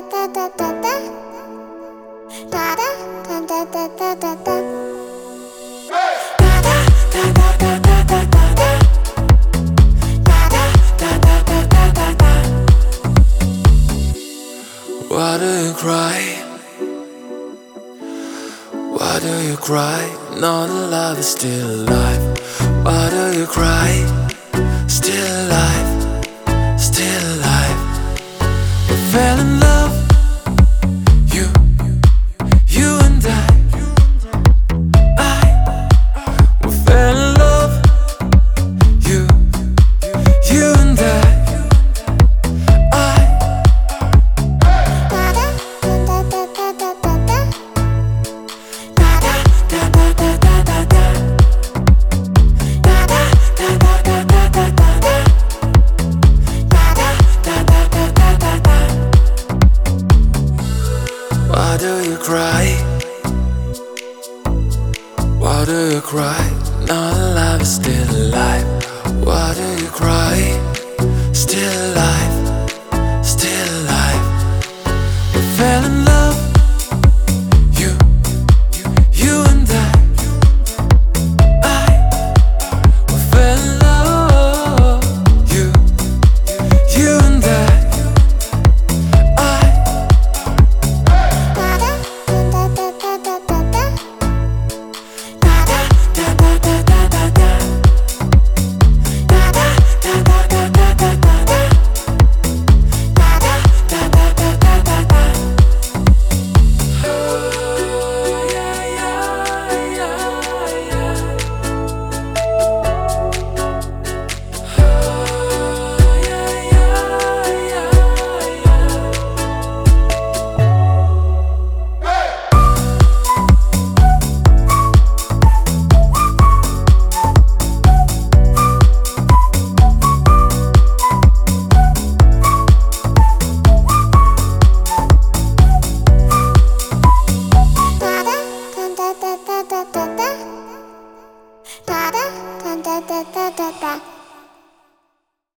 Why do you cry? Why do you cry? No, the love is still alive. Why do you cry? Still alive, still alive. We fell in love, you and I. We fell in love, you and I. Why do you cry? Why do you cry? Now the love is still alive. Why do you cry? Still alive.